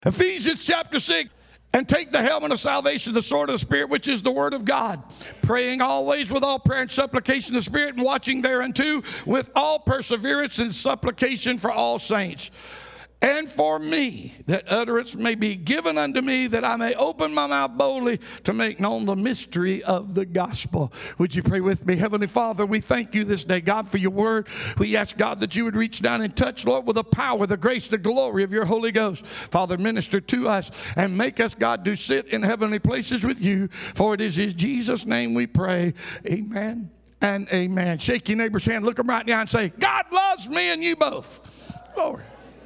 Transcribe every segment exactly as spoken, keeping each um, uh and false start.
Ephesians chapter six. And take the helmet of salvation, the sword of the Spirit, which is the word of God. Praying always with all prayer and supplication of the Spirit, and watching thereunto with all perseverance and supplication for all saints. And for me, that utterance may be given unto me, that I may open my mouth boldly to make known the mystery of the gospel. Would you pray with me? Heavenly Father, we thank you this day, God, for your word. We ask, God, that you would reach down and touch, Lord, with the power, the grace, the glory of your Holy Ghost. Father, minister to us and make us, God, to sit in heavenly places with you. For it is in Jesus' name we pray. Amen and amen. Shake your neighbor's hand, look him right now and say, God loves me and you both. Glory.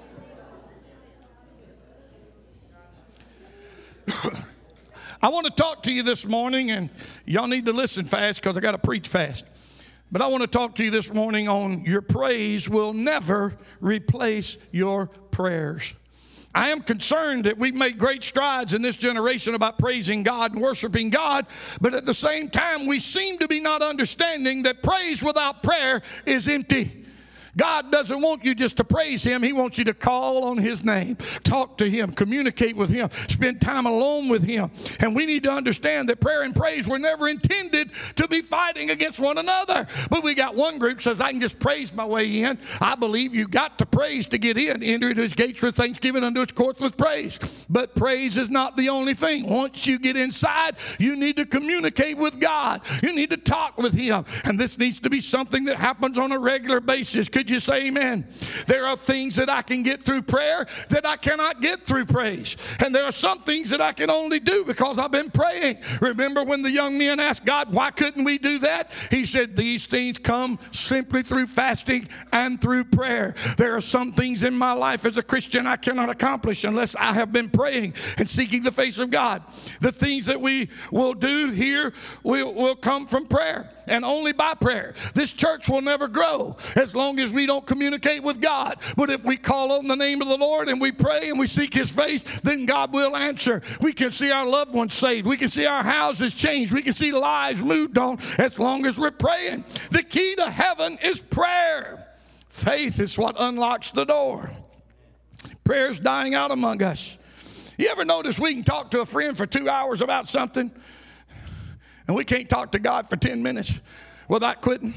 I want to talk to you this morning, and y'all need to listen fast because I got to preach fast. But I want to talk to you this morning on your praise will never replace your prayers. I am concerned that we've made great strides in this generation about praising God and worshiping God, but at the same time we seem to be not understanding that praise without prayer is empty. God doesn't want you just to praise him. He wants you to call on his name, talk to him, communicate with him, spend time alone with him. And we need to understand that prayer and praise were never intended to be fighting against one another. But we got one group says, I can just praise my way in. I believe you got to praise to get in. Enter into his gates with thanksgiving, unto his courts with praise. But praise is not the only thing. Once you get inside, you need to communicate with God. You need to talk with him. And this needs to be something that happens on a regular basis. Could you say amen? There are things that I can get through prayer that I cannot get through praise. And there are some things that I can only do because I've been praying. Remember when the young men asked God, why couldn't we do that? He said, these things come simply through fasting and through prayer. There are some things in my life as a Christian I cannot accomplish unless I have been praying and seeking the face of God. The things that we will do here will, will come from prayer and only by prayer. This church will never grow as long as we don't communicate with God. But if we call on the name of the Lord and we pray and we seek his face, then God will answer. We can see our loved ones saved. We can see our houses changed. We can see lives moved on as long as we're praying. The key to heaven is prayer. Faith is what unlocks the door. Prayer's dying out among us. You ever notice we can talk to a friend for two hours about something and we can't talk to God for ten minutes without quitting?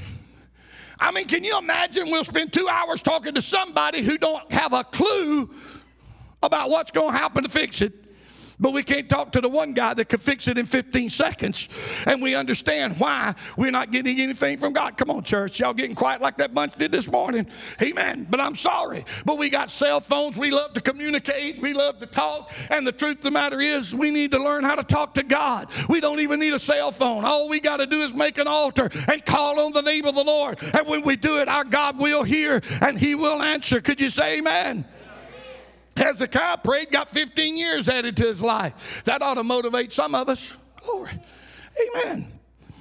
I mean, can you imagine we'll spend two hours talking to somebody who don't have a clue about what's going to happen to fix it? But we can't talk to the one guy that could fix it in fifteen seconds. And we understand why we're not getting anything from God. Come on, church. Y'all getting quiet like that bunch did this morning. Amen. But I'm sorry. But we got cell phones. We love to communicate. We love to talk. And the truth of the matter is we need to learn how to talk to God. We don't even need a cell phone. All we got to do is make an altar and call on the name of the Lord. And when we do it, our God will hear and he will answer. Could you say amen? Hezekiah prayed, got fifteen years added to his life. That ought to motivate some of us. Glory. Amen.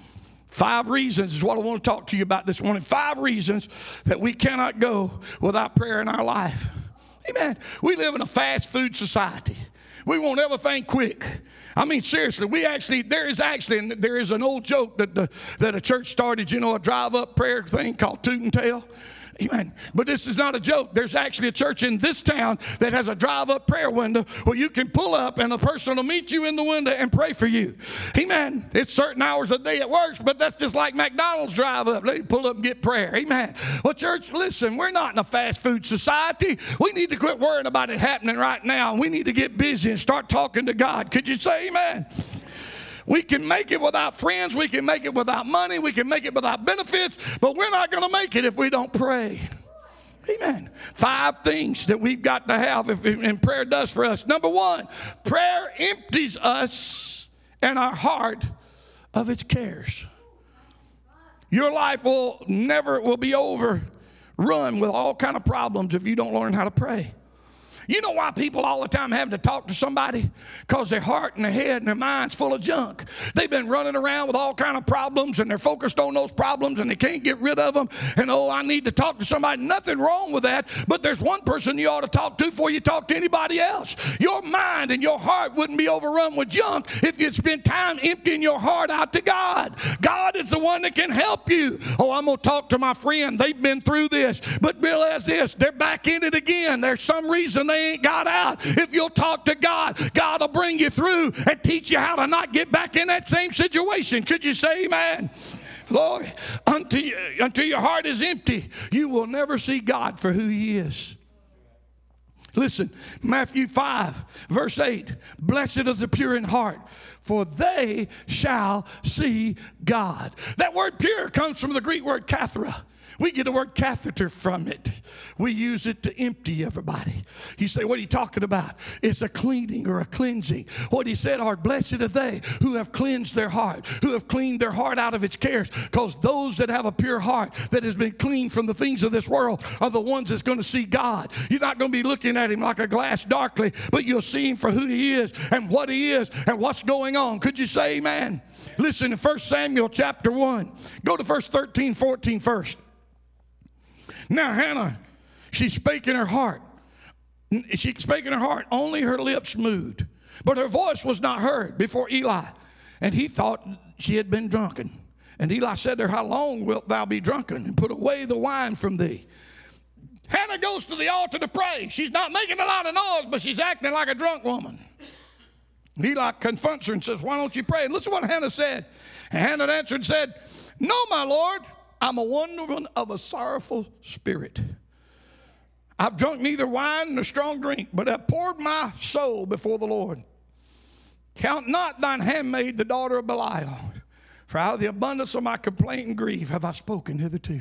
Five reasons is what I want to talk to you about this morning. Five reasons that we cannot go without prayer in our life. Amen. We live in a fast food society. We want everything quick. I mean, seriously, we actually, there is actually, there is an old joke that the, that a church started, you know, a drive-up prayer thing called Toot and Tell. Amen. But this is not a joke. There's actually a church in this town that has a drive-up prayer window where you can pull up and a person will meet you in the window and pray for you. Amen. It's certain hours a day it works, but that's just like McDonald's drive-up. They pull up and get prayer. Amen. Well, church, listen, we're not in a fast food society. We need to quit worrying about it happening right now. We need to get busy and start talking to God. Could you say amen? We can make it without friends. We can make it without money. We can make it without benefits. But we're not going to make it if we don't pray. Amen. Five things that we've got to have if, and prayer does for us. Number one, prayer empties us and our heart of its cares. Your life will never will be overrun with all kind of problems if you don't learn how to pray. You know why people all the time have to talk to somebody? Because their heart and their head and their mind's full of junk. They've been running around with all kind of problems and they're focused on those problems and they can't get rid of them. And oh, I need to talk to somebody. Nothing wrong with that. But there's one person you ought to talk to before you talk to anybody else. Your mind and your heart wouldn't be overrun with junk if you'd spend time emptying your heart out to God. God is the one that can help you. Oh, I'm going to talk to my friend. They've been through this. But realize this, they're back in it again. There's some reason they way ain't got out. If you'll talk to God, God will bring you through and teach you how to not get back in that same situation. Could you say amen? Lord, until, you, until your heart is empty, you will never see God for who he is. Listen, Matthew five, verse eight. Blessed is the pure in heart, for they shall see God. That word pure comes from the Greek word kathara. We get the word catheter from it. We use it to empty everybody. You say, what are you talking about? It's a cleaning or a cleansing. What he said are, blessed are they who have cleansed their heart, who have cleaned their heart out of its cares. Because those that have a pure heart that has been cleaned from the things of this world are the ones that's going to see God. You're not going to be looking at him like a glass darkly, but you'll see him for who he is and what he is and what's going on. Could you say amen? Listen, in First Samuel chapter one, go to verse thirteen, fourteen first. Now Hannah, she spake in her heart. She spake in her heart, only her lips moved. But her voice was not heard before Eli. And he thought she had been drunken. And Eli said to her, how long wilt thou be drunken? And put away the wine from thee. Hannah goes to the altar to pray. She's not making a lot of noise, but she's acting like a drunk woman. And Eli confronts her and says, why don't you pray? And listen to what Hannah said. And Hannah answered and said, no, my Lord. I'm a woman of a sorrowful spirit. I've drunk neither wine nor strong drink, but have poured my soul before the Lord. Count not thine handmaid the daughter of Belial, for out of the abundance of my complaint and grief have I spoken hitherto.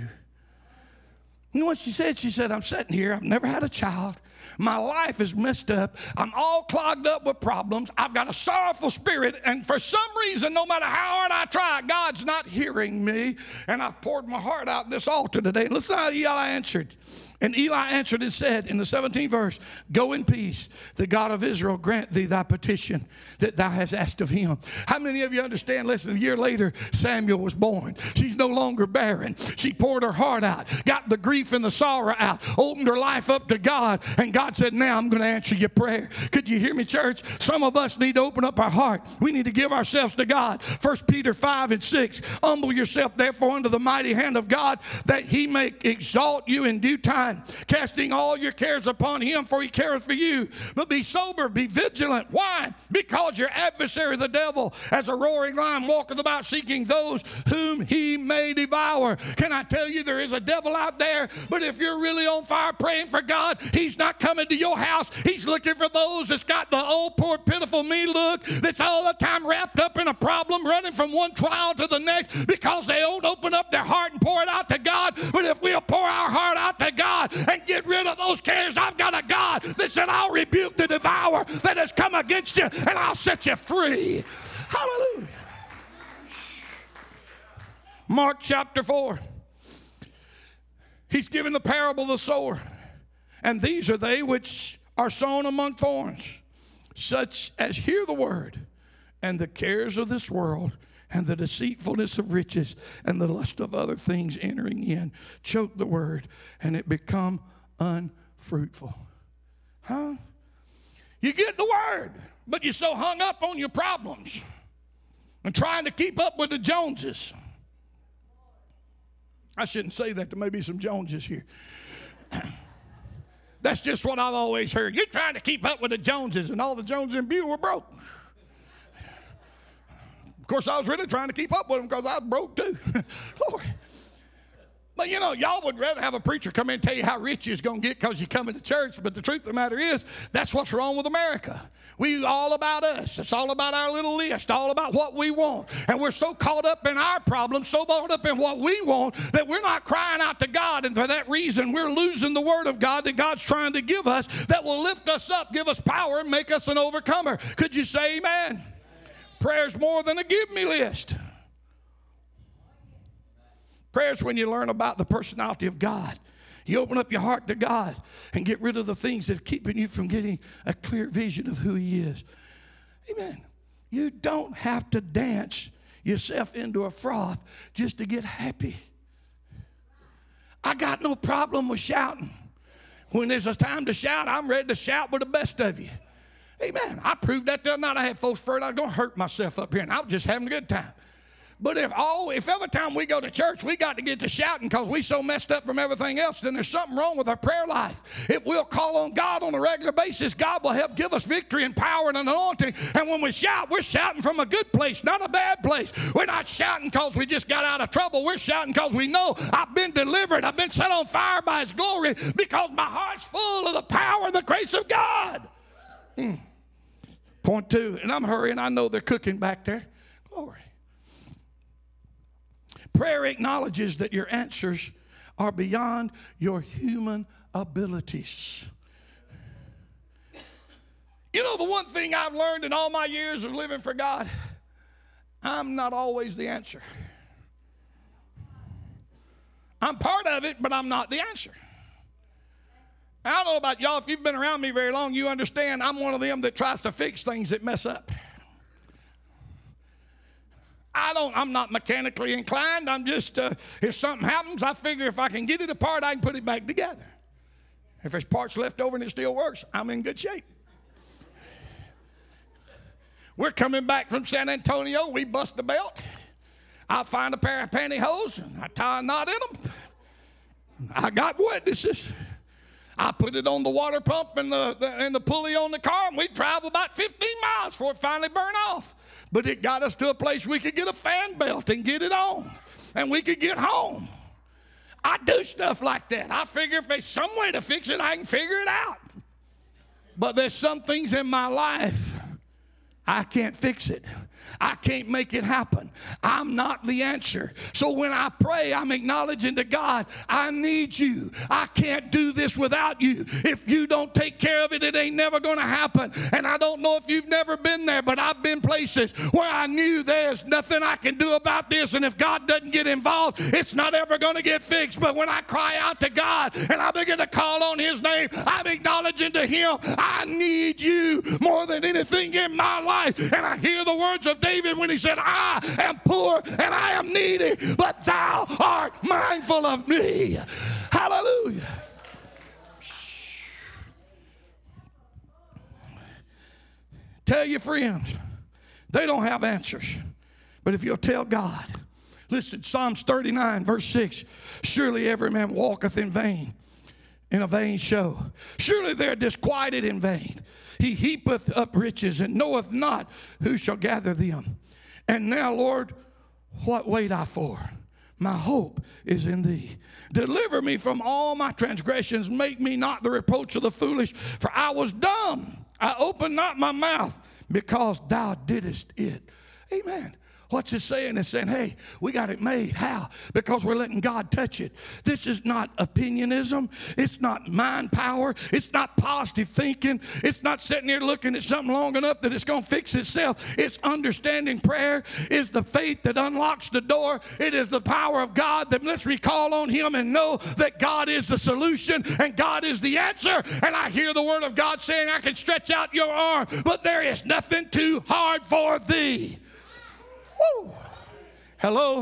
You know what she said? She said, I'm sitting here. I've never had a child. My life is messed up. I'm all clogged up with problems. I've got a sorrowful spirit. And for some reason, no matter how hard I try, God's not hearing me. And I've poured my heart out at this altar today. And listen how Eli answered. And Eli answered and said in the seventeenth verse, go in peace. The God of Israel grant thee thy petition that thou hast asked of him. How many of you understand? Less than a year later, Samuel was born. She's no longer barren. She poured her heart out, got the grief and the sorrow out, opened her life up to God. And God said, now I'm going to answer your prayer. Could you hear me, church? Some of us need to open up our heart. We need to give ourselves to God. First Peter five and six, humble yourself therefore under the mighty hand of God, that he may exalt you in due time, casting all your cares upon him, for he careth for you. But be sober, be vigilant. Why? Because your adversary, the devil, as a roaring lion, walketh about seeking those whom he may devour. Can I tell you, there is a devil out there, but if you're really on fire praying for God, he's not coming to your house. He's looking for those that's got the old, poor, pitiful me look, that's all the time wrapped up in a problem, running from one trial to the next because they don't open up their heart and pour it out to God. But if we'll pour our heart out to God and get rid of those cares, I've got a God that said, I'll rebuke the devourer that has come against you, and I'll set you free. Hallelujah. Mark chapter four. He's given the parable of the sower. And these are they which are sown among thorns, such as hear the word, and the cares of this world, and the deceitfulness of riches, and the lust of other things entering in, choke the word, and it become unfruitful. Huh? You get the word, but you're so hung up on your problems and trying to keep up with the Joneses. I shouldn't say that. There may be some Joneses here. That's just what I've always heard. You're trying to keep up with the Joneses, and all the Joneses in Buell were broke. Of course, I was really trying to keep up with them because I was broke too. Lord. But you know, y'all would rather have a preacher come in and tell you how rich you're going to get because you come into church. But the truth of the matter is, that's what's wrong with America. We all about us. It's all about our little list, all about what we want. And we're so caught up in our problems, so caught up in what we want, that we're not crying out to God. And for that reason, we're losing the word of God that God's trying to give us that will lift us up, give us power, and make us an overcomer. Could you say amen? Prayer's more than a give me list. Prayer's when you learn about the personality of God. You open up your heart to God and get rid of the things that are keeping you from getting a clear vision of who he is. Amen. You don't have to dance yourself into a froth just to get happy. I got no problem with shouting. When there's a time to shout, I'm ready to shout with the best of you. Amen. I proved that the other night. I had folks afraid I was going to hurt myself up here, and I was just having a good time. But if all, if every time we go to church we got to get to shouting because we so messed up from everything else, then there's something wrong with our prayer life. If we'll call on God on a regular basis, God will help give us victory and power and an anointing. And when we shout, we're shouting from a good place, not a bad place. We're not shouting because we just got out of trouble. We're shouting because we know I've been delivered. I've been set on fire by His glory because my heart's full of the power and the grace of God. Mm. Point two, and I'm hurrying. I know they're cooking back there. Glory. Prayer acknowledges that your answers are beyond your human abilities. You know, the one thing I've learned in all my years of living for God, I'm not always the answer. I'm part of it, but I'm not the answer. I don't know about y'all. If you've been around me very long, you understand I'm one of them that tries to fix things that mess up. I don't, I'm not mechanically inclined. I'm just, uh, if something happens, I figure if I can get it apart, I can put it back together. If there's parts left over and it still works, I'm in good shape. We're coming back from San Antonio. We bust the belt. I find a pair of pantyhose, and I tie a knot in them. I got witnesses. I put it on the water pump and the, the, and the pulley on the car, and we traveled about fifteen miles before it finally burned off. But it got us to a place we could get a fan belt and get it on, and we could get home. I do stuff like that. I figure if there's some way to fix it, I can figure it out. But there's some things in my life, I can't fix it. I can't make it happen. I'm not the answer. So when I pray, I'm acknowledging to God, I need you. I can't do this without you. If you don't take care of it, it ain't never going to happen. And I don't know if you've never been there, but I've been places where I knew there's nothing I can do about this. And if God doesn't get involved, it's not ever going to get fixed. But when I cry out to God and I begin to call on His name, I'm acknowledging to Him, I need you more than anything in my life. And I hear the words of David when he said, I am poor and I am needy, but thou art mindful of me. Hallelujah. Tell your friends, they don't have answers. But if you'll tell God, listen, Psalms thirty-nine, verse six, surely every man walketh in vain, in a vain show. Surely they're disquieted in vain. He heapeth up riches and knoweth not who shall gather them. And now, Lord, what wait I for? My hope is in Thee. Deliver me from all my transgressions. Make me not the reproach of the foolish. For I was dumb. I opened not my mouth because Thou didst it. Amen. What's it saying? It's saying, hey, we got it made. How? Because we're letting God touch it. This is not opinionism. It's not mind power. It's not positive thinking. It's not sitting here looking at something long enough that it's going to fix itself. It's understanding prayer is the faith that unlocks the door. It is the power of God that lets me call on Him and know that God is the solution and God is the answer. And I hear the word of God saying, I can stretch out your arm, but there is nothing too hard for Thee. Woo. Hello?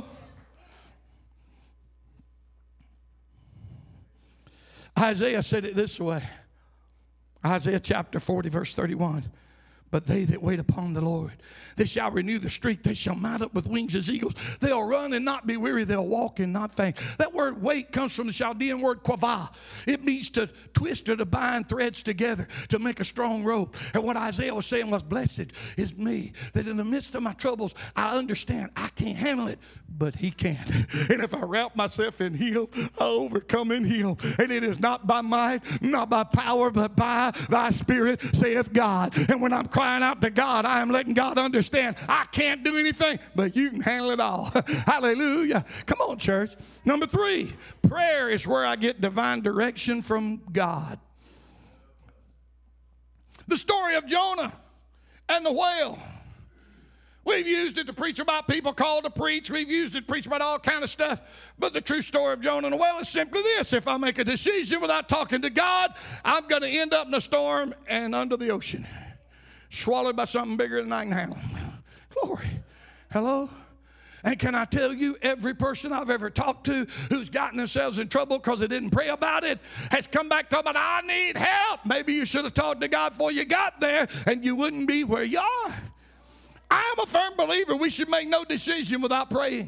Isaiah said it this way. Isaiah chapter forty, verse thirty-one. But they that wait upon the Lord, they shall renew their strength. They shall mount up with wings as eagles. They'll run and not be weary. They'll walk and not faint. That word wait comes from the Chaldean word quavah. It means to twist or to bind threads together to make a strong rope. And what Isaiah was saying was, blessed is me, that in the midst of my troubles, I understand I can't handle it, but He can. And if I wrap myself in Him, I overcome in Him. And it is not by might, not by power, but by Thy Spirit, saith God. And when I'm crying out to God, I am letting God understand I can't do anything, but You can handle it all. Hallelujah. Come on, church. Number three, prayer is where I get divine direction from God. The story of Jonah and the whale. We've used it to preach about people called to preach. We've used it to preach about all kind of stuff. But the true story of Jonah and the whale is simply this. If I make a decision without talking to God, I'm going to end up in a storm and under the ocean, swallowed by something bigger than I can handle. Glory. Hello? And can I tell you, every person I've ever talked to who's gotten themselves in trouble because they didn't pray about it has come back talking about, I need help. Maybe you should have talked to God before you got there and you wouldn't be where you are. I am a firm believer we should make no decision without praying.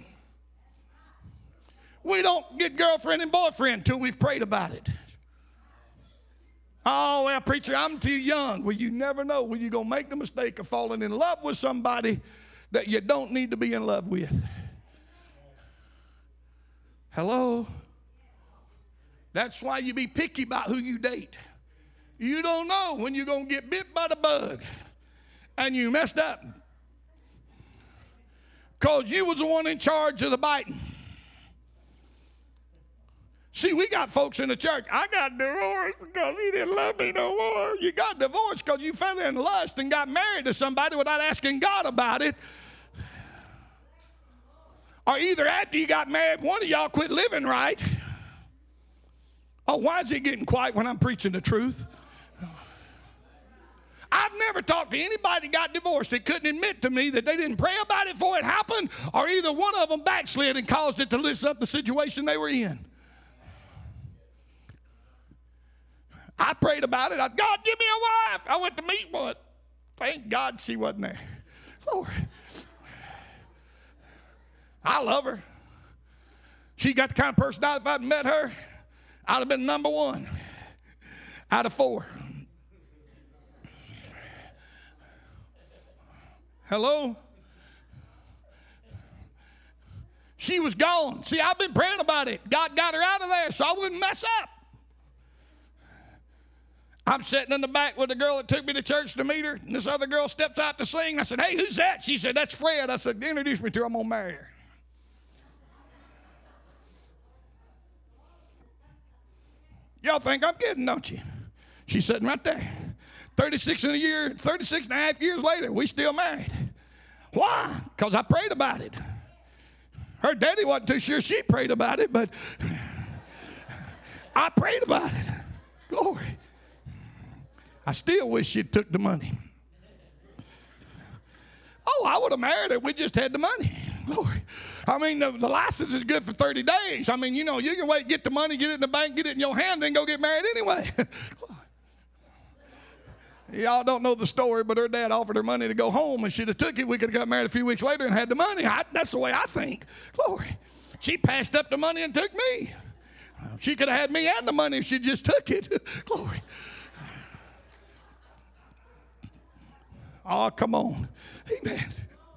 We don't get girlfriend and boyfriend until we've prayed about it. Oh, well, preacher, I'm too young. Well, you never know when you're going to make the mistake of falling in love with somebody that you don't need to be in love with. Hello? That's why you be picky about who you date. You don't know when you're going to get bit by the bug and you messed up because you was the one in charge of the biting. See, we got folks in the church, I got divorced because he didn't love me no more. You got divorced because you fell in lust and got married to somebody without asking God about it. Or either after you got married, one of y'all quit living right. Oh, why is it getting quiet when I'm preaching the truth? I've never talked to anybody that got divorced that couldn't admit to me that they didn't pray about it before it happened, or either one of them backslid and caused it to lift up the situation they were in. I prayed about it. I, God, give me a wife. I went to meet one. Thank God she wasn't there. Lord. I love her. She got the kind of personality, if I'd met her, I'd have been number one out of four. Hello? She was gone. See, I've been praying about it. God got her out of there so I wouldn't mess up. I'm sitting in the back with the girl that took me to church to meet her, and this other girl steps out to sing. I said, hey, who's that? She said, that's Fred. I said, introduce me to her. I'm going to marry her. Y'all think I'm kidding, don't you? She's sitting right there. thirty-six in a year, thirty-six and a half years later, we still married. Why? Because I prayed about it. Her daddy wasn't too sure she prayed about it, but I prayed about it. Glory. I still wish she'd took the money. Oh, I would have married her. We just had the money. Glory. I mean, the, the license is good for thirty days. I mean, you know, you can wait, get the money, get it in the bank, get it in your hand, then go get married anyway. Y'all don't know the story, but her dad offered her money to go home, and she'd have took it. We could have got married a few weeks later and had the money. I, that's the way I think. Glory. She passed up the money and took me. She could have had me and the money if she just took it. Glory. Oh, come on. Amen.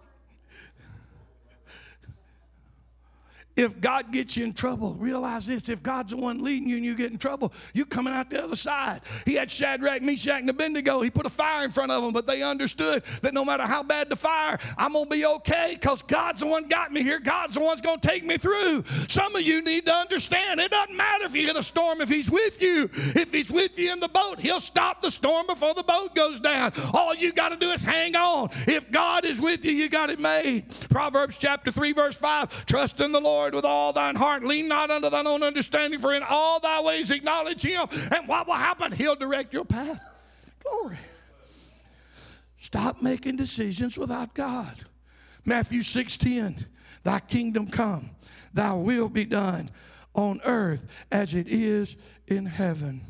If God gets you in trouble, realize this. If God's the one leading you and you get in trouble, you're coming out the other side. He had Shadrach, Meshach, and Abednego. He put a fire in front of them, but they understood that no matter how bad the fire, I'm going to be okay because God's the one got me here. God's the one's going to take me through. Some of you need to understand it doesn't matter if you hit a storm if he's with you. If he's with you in the boat, he'll stop the storm before the boat goes down. All you got to do is hang on. If God is with you, you got it made. Proverbs chapter three, verse five, trust in the Lord with all thine heart. Lean not unto thine own understanding, for in all thy ways acknowledge him. And what will happen? He'll direct your path. Glory. Stop making decisions without God. Matthew six ten, thy kingdom come, thy will be done on earth as it is in heaven.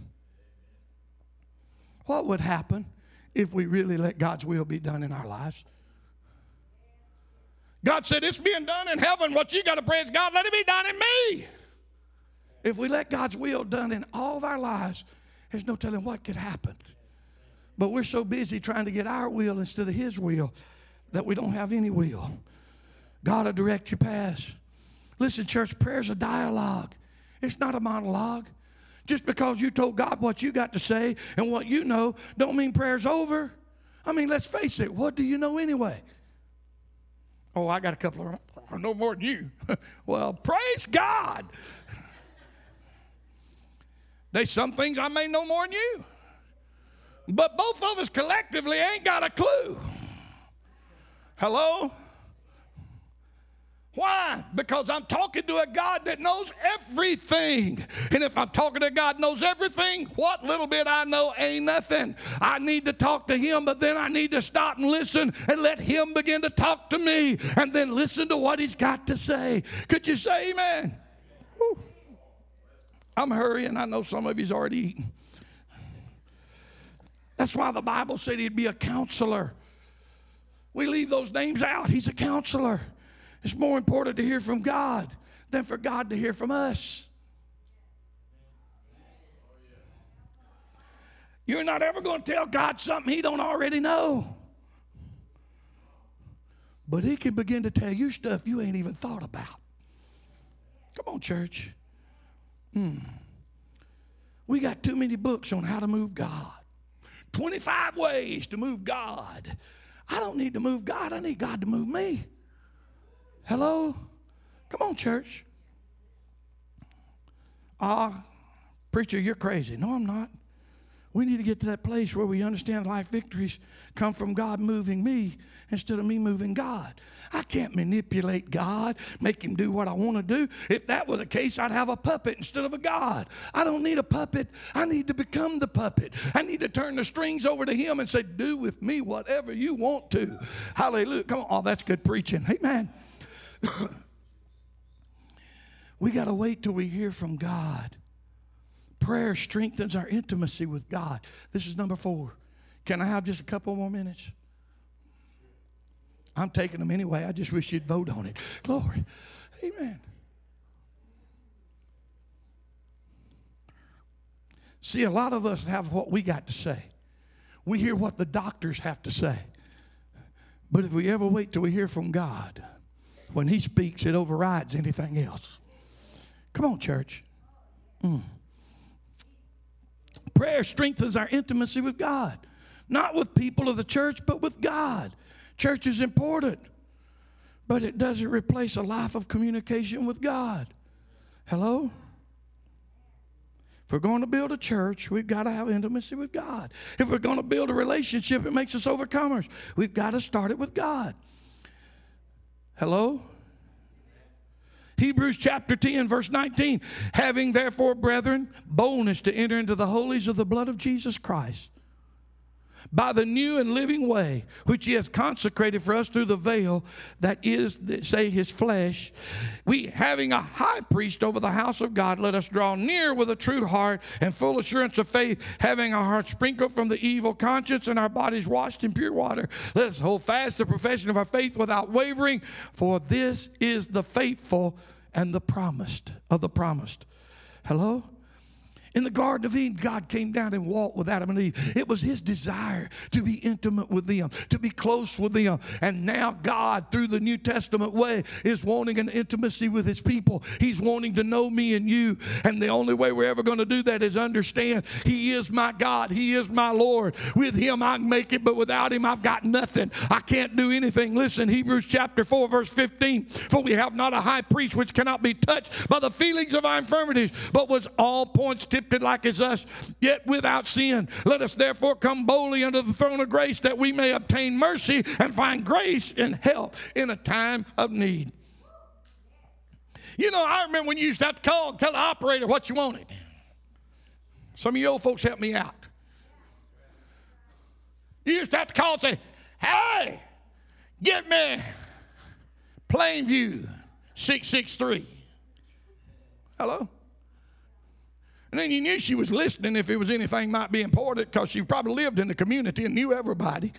What would happen if we really let God's will be done in our lives? God said, it's being done in heaven. What you got to pray is, God, let it be done in me. If we let God's will done in all of our lives, there's no telling what could happen. But we're so busy trying to get our will instead of his will that we don't have any will. God will direct your paths. Listen, church, prayer's a dialogue. It's not a monologue. Just because you told God what you got to say and what you know don't mean prayer's over. I mean, let's face it. What do you know anyway? Oh, I got a couple of, I know more than you. Well, praise God. There's some things I may know more than you. But both of us collectively ain't got a clue. Hello? Why? Because I'm talking to a God that knows everything. And if I'm talking to a God that knows everything, what little bit I know ain't nothing. I need to talk to him, but then I need to stop and listen and let him begin to talk to me and then listen to what he's got to say. Could you say amen? Whew. I'm hurrying. I know some of you's already eaten. That's why the Bible said he'd be a counselor. We leave those names out. He's a counselor. It's more important to hear from God than for God to hear from us. You're not ever going to tell God something he don't already know. But he can begin to tell you stuff you ain't even thought about. Come on, church. Hmm. We got too many books on how to move God. twenty-five ways to move God. I don't need to move God. I need God to move me. Hello? Come on, church. Ah, uh, preacher, you're crazy. No, I'm not. We need to get to that place where we understand life victories come from God moving me instead of me moving God. I can't manipulate God, make him do what I want to do. If that were the case, I'd have a puppet instead of a God. I don't need a puppet. I need to become the puppet. I need to turn the strings over to him and say, do with me whatever you want to. Hallelujah. Come on. Oh, that's good preaching. Amen. We got to wait till we hear from God. Prayer strengthens our intimacy with God. This is number four. Can I have just a couple more minutes? I'm taking them anyway. I just wish you'd vote on it. Glory. Amen. See, a lot of us have what we got to say. We hear what the doctors have to say. But if we ever wait till we hear from God, when he speaks, it overrides anything else. Come on, church. Mm. Prayer strengthens our intimacy with God. Not with people of the church, but with God. Church is important, but it doesn't replace a life of communication with God. Hello? If we're going to build a church, we've got to have intimacy with God. If we're going to build a relationship, it makes us overcomers. We've got to start it with God. Hello? Hebrews chapter ten, verse nineteen. Having therefore, brethren, boldness to enter into the holies of the blood of Jesus Christ, by the new and living way, which he has consecrated for us through the veil that is, say, his flesh. We, having a high priest over the house of God, let us draw near with a true heart and full assurance of faith, having our hearts sprinkled from the evil conscience and our bodies washed in pure water. Let us hold fast the profession of our faith without wavering, for this is the faithful and the promised of the promised. Hello? In the Garden of Eden, God came down and walked with Adam and Eve. It was his desire to be intimate with them, to be close with them. And now God, through the New Testament way, is wanting an intimacy with his people. He's wanting to know me and you. And the only way we're ever going to do that is understand he is my God. He is my Lord. With him I can make it, but without him I've got nothing. I can't do anything. Listen, Hebrews chapter four, verse fifteen. For we have not a high priest which cannot be touched by the feelings of our infirmities, but was all points tempted like as us, yet without sin. Let us therefore come boldly unto the throne of grace, that we may obtain mercy and find grace and help in a time of need. You know, I remember when you used to have to call and tell the operator what you wanted. Some of you old folks help me out. You used to have to call and say, hey, get me Plainview six six three. Hello? And then you knew she was listening if it was anything might be important, because she probably lived in the community and knew everybody.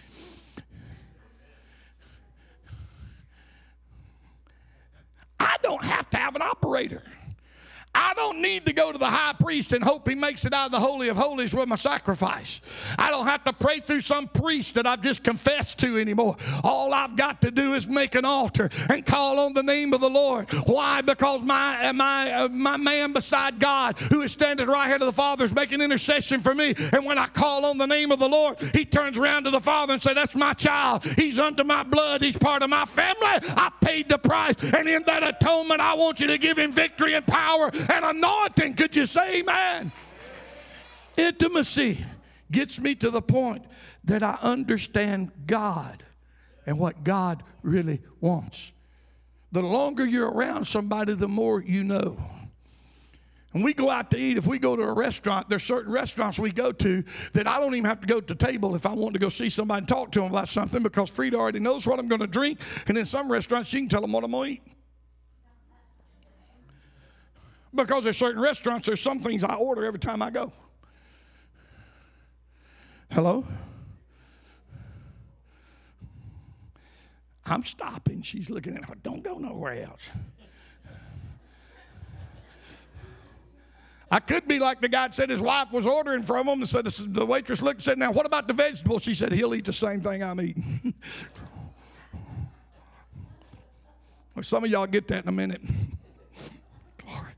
I don't have to have an operator. I don't need to go to the high priest and hope he makes it out of the Holy of Holies with my sacrifice. I don't have to pray through some priest that I've just confessed to anymore. All I've got to do is make an altar and call on the name of the Lord. Why? Because my, my, uh, my man beside God, who is standing right hand of the Father, is making intercession for me. And when I call on the name of the Lord, he turns around to the Father and says, that's my child. He's under my blood. He's part of my family. I paid the price. And in that atonement, I want you to give him victory and power and anointing. Could you say amen? Intimacy gets me to the point that I understand God and what God really wants. The longer you're around somebody, the more you know. And we go out to eat. If we go to a restaurant, there's certain restaurants we go to that I don't even have to go to the table if I want to go see somebody and talk to them about something, because Frida already knows what I'm going to drink. And in some restaurants, she can tell them what I'm going to eat. Because there's certain restaurants, there's some things I order every time I go. Hello? I'm stopping. She's looking at her. Don't go nowhere else. I could be like the guy that said his wife was ordering from him and said, the waitress looked and said, now what about the vegetables? She said, he'll eat the same thing I'm eating. Well, some of y'all get that in a minute. Glory.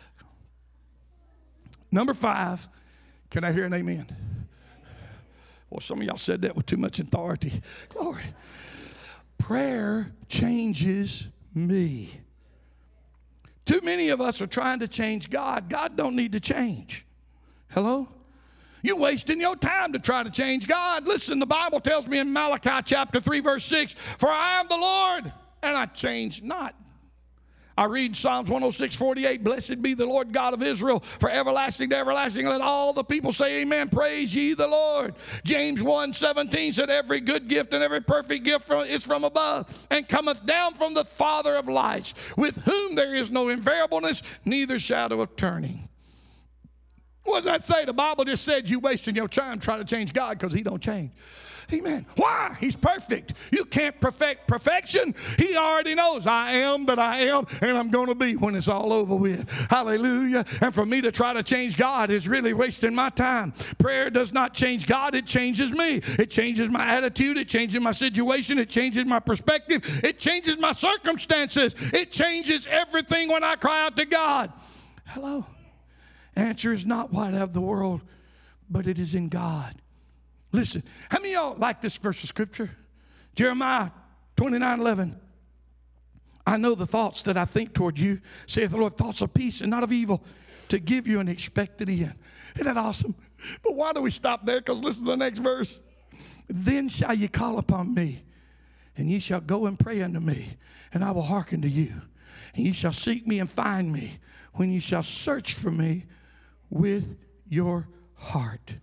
Number five, can I hear an amen? Well, some of y'all said that with too much authority. Glory. Prayer changes me. Too many of us are trying to change God. God don't need to change. Hello? You're wasting your time to try to change God. Listen, the Bible tells me in Malachi chapter three, verse six, for I am the Lord, and I change not. I read Psalms one oh six, forty-eight, blessed be the Lord God of Israel, for everlasting to everlasting. Let all the people say amen. Praise ye the Lord. James one seventeen said, every good gift and every perfect gift from, is from above, and cometh down from the Father of lights, with whom there is no invariableness, neither shadow of turning. What does that say? The Bible just said you wasting your time trying to change God because he don't change. Amen. Why? He's perfect. You can't perfect perfection. He already knows I am that I am, and I'm going to be when it's all over with. Hallelujah. And for me to try to change God is really wasting my time. Prayer does not change God. It changes me. It changes my attitude. It changes my situation. It changes my perspective. It changes my circumstances. It changes everything when I cry out to God. Hello. Answer is not what of the world, but it is in God. Listen, how many of y'all like this verse of scripture? Jeremiah twenty-nine eleven. I know the thoughts that I think toward you, saith the Lord, thoughts of peace and not of evil, to give you an expected end. Isn't that awesome? But why do we stop there? Because listen to the next verse. Then shall ye call upon me, and ye shall go and pray unto me, and I will hearken to you. And ye shall seek me and find me, when ye shall search for me with your heart.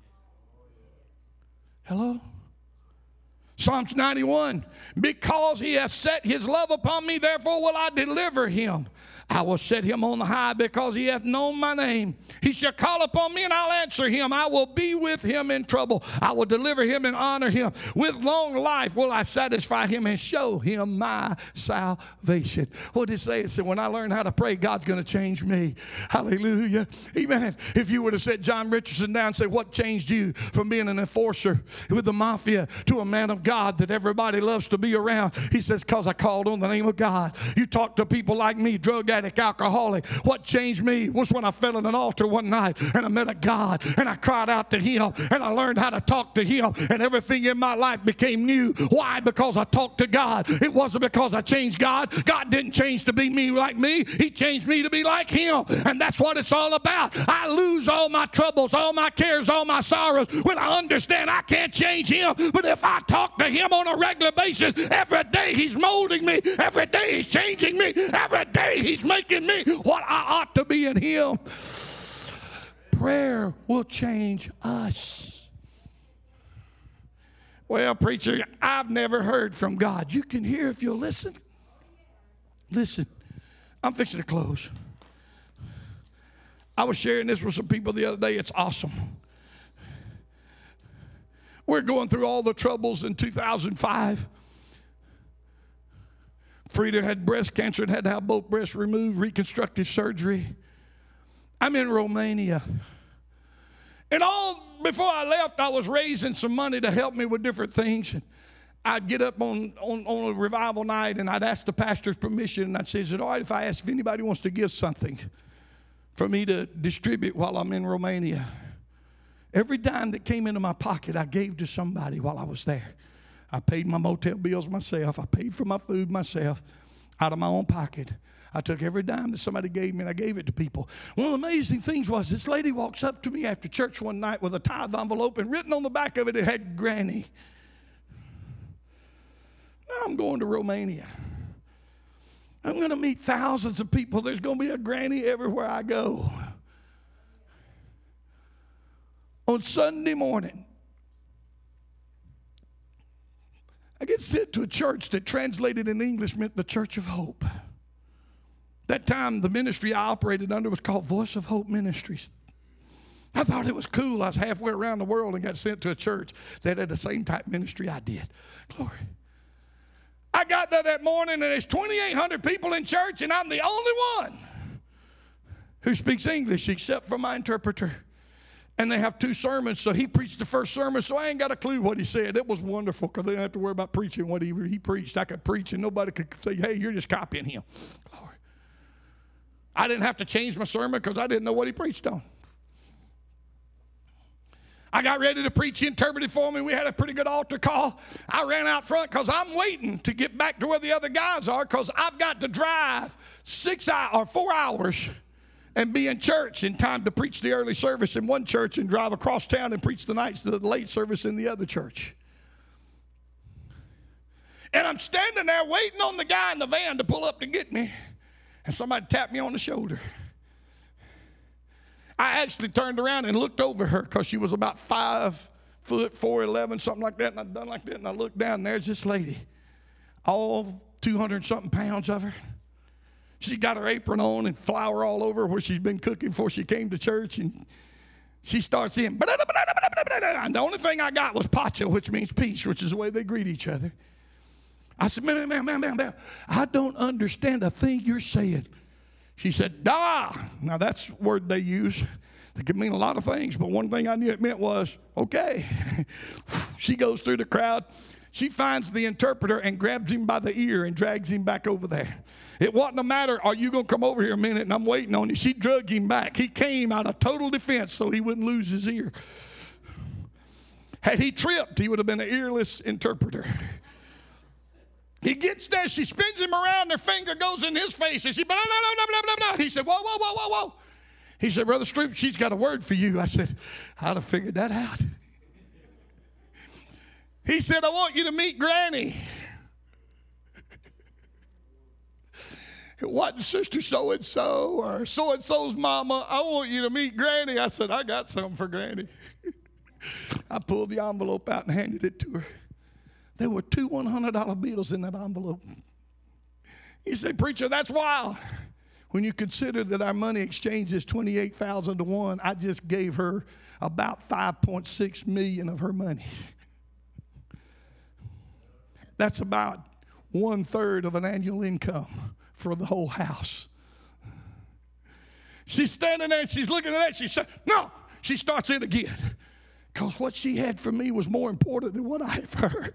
Hello? Psalms ninety-one, because he has set his love upon me, therefore will I deliver him. I will set him on the high because he hath known my name. He shall call upon me and I'll answer him. I will be with him in trouble. I will deliver him and honor him. With long life will I satisfy him and show him my salvation. What did it say? It said, when I learn how to pray, God's going to change me. Hallelujah. Amen. If you were to sit John Richardson down and say, what changed you from being an enforcer with the mafia to a man of God that everybody loves to be around? He says, because I called on the name of God. You talk to people like me, drug addicts, alcoholic. What changed me was when I fell in an altar one night and I met a God and I cried out to him and I learned how to talk to him and everything in my life became new. Why? Because I talked to God. It wasn't because I changed God. God didn't change to be me like me. He changed me to be like him, and that's what it's all about. I lose all my troubles, all my cares, all my sorrows when I understand I can't change him, but if I talk to him on a regular basis, every day he's molding me, every day he's changing me, every day he's making me what I ought to be in him. Prayer will change us. Well, preacher, I've never heard from God. You can hear if you'll listen. Listen, I'm fixing to close. I was sharing this with some people the other day. It's awesome. We're going through all the troubles in two thousand five. Frida had breast cancer and had to have both breasts removed, reconstructive surgery. I'm in Romania. And all before I left, I was raising some money to help me with different things. And I'd get up on, on, on a revival night and I'd ask the pastor's permission. And I'd say, is it all right if I ask if anybody wants to give something for me to distribute while I'm in Romania? Every dime that came into my pocket, I gave to somebody while I was there. I paid my motel bills myself. I paid for my food myself out of my own pocket. I took every dime that somebody gave me and I gave it to people. One of the amazing things was this lady walks up to me after church one night with a tithe envelope, and written on the back of it, it had Granny. Now I'm going to Romania. I'm going to meet thousands of people. There's going to be a Granny everywhere I go. On Sunday morning, I get sent to a church that translated in English meant the Church of Hope. That time, the ministry I operated under was called Voice of Hope Ministries. I thought it was cool. I was halfway around the world and got sent to a church that had the same type ministry I did. Glory. I got got there that morning, and there's twenty-eight hundred people in church, and I'm the only one who speaks English except for my interpreter. And they have two sermons, so he preached the first sermon, so I ain't got a clue what he said. It was wonderful because they didn't have to worry about preaching what he, he preached. I could preach, and nobody could say, hey, you're just copying him. Glory. I didn't have to change my sermon because I didn't know what he preached on. I got ready to preach. He interpreted for me. We had a pretty good altar call. I ran out front because I'm waiting to get back to where the other guys are because I've got to drive six hours or four hours and be in church in time to preach the early service in one church and drive across town and preach the nights the late service in the other church. And I'm standing there waiting on the guy in the van to pull up to get me, and somebody tapped me on the shoulder. I actually turned around and looked over her because she was about five foot, four eleven, something like that, and I done like that, and I looked down, and there's this lady, all two hundred something pounds of her. She's got her apron on and flour all over where she's been cooking before she came to church. And she starts in. And the only thing I got was pacha, which means peace, which is the way they greet each other. I said, ma'am, ma'am, ma'am, ma'am, ma'am, I don't understand a thing you're saying. She said, da. Now, that's a word they use. That could mean a lot of things, but one thing I knew it meant was, okay. She goes through the crowd. She finds the interpreter and grabs him by the ear and drags him back over there. It wasn't a matter, are you going to come over here a minute and I'm waiting on you. She drug him back. He came out of total defense so he wouldn't lose his ear. Had he tripped, he would have been an earless interpreter. He gets there, she spins him around, her finger goes in his face, and she, blah, blah, blah, blah, blah, blah. He said, whoa, whoa, whoa, whoa, whoa. He said, Brother Stroop, she's got a word for you. I said, I'd have figured that out. He said, I want you to meet Granny. It wasn't Sister So-and-so or so-and-so's mama. I want you to meet Granny. I said, I got something for Granny. I pulled the envelope out and handed it to her. There were two one hundred dollar bills in that envelope. He said, Preacher, that's wild. When you consider that our money exchange is twenty-eight thousand to one, I just gave her about five point six million of her money. That's about one third of an annual income for the whole house. She's standing there and she's looking at that. She said, no. She starts in again. Because what she had for me was more important than what I had for her.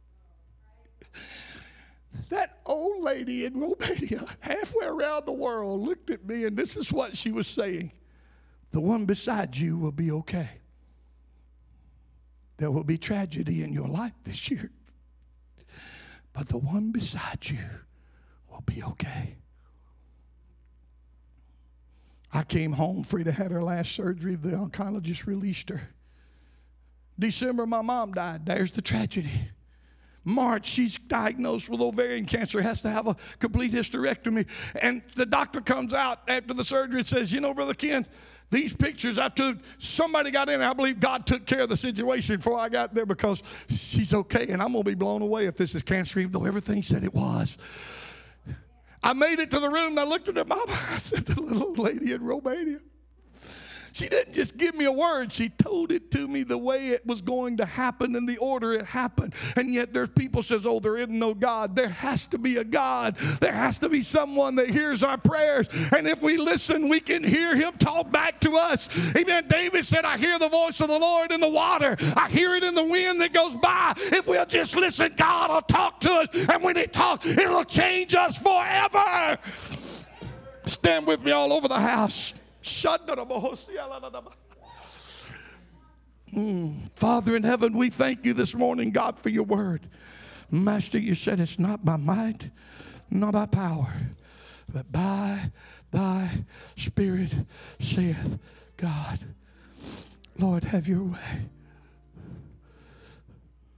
That old lady in Romania, halfway around the world, looked at me, and this is what she was saying. The one beside you will be okay. There will be tragedy in your life this year, but the one beside you will be okay. I came home. Frida had her last surgery. The oncologist released her. December, my mom died. There's the tragedy. March, she's diagnosed with ovarian cancer, has to have a complete hysterectomy. And the doctor comes out after the surgery and says, you know, Brother Ken, these pictures I took, somebody got in there. I believe God took care of the situation before I got there because she's okay. And I'm going to be blown away if this is cancer, even though everything said it was. I made it to the room and I looked at her mama. I said, the little lady in Romania. She didn't just give me a word. She told it to me the way it was going to happen in the order it happened. And yet there's people says, oh, there isn't no God. There has to be a God. There has to be someone that hears our prayers. And if we listen, we can hear him talk back to us. Amen. David said, I hear the voice of the Lord in the water. I hear it in the wind that goes by. If we'll just listen, God will talk to us. And when he talks, it'll change us forever. Stand with me all over the house. Mm. Father in heaven, we thank you this morning, God, for your word. Master, you said it's not by might, not by power, but by thy Spirit, saith God. Lord, have your way.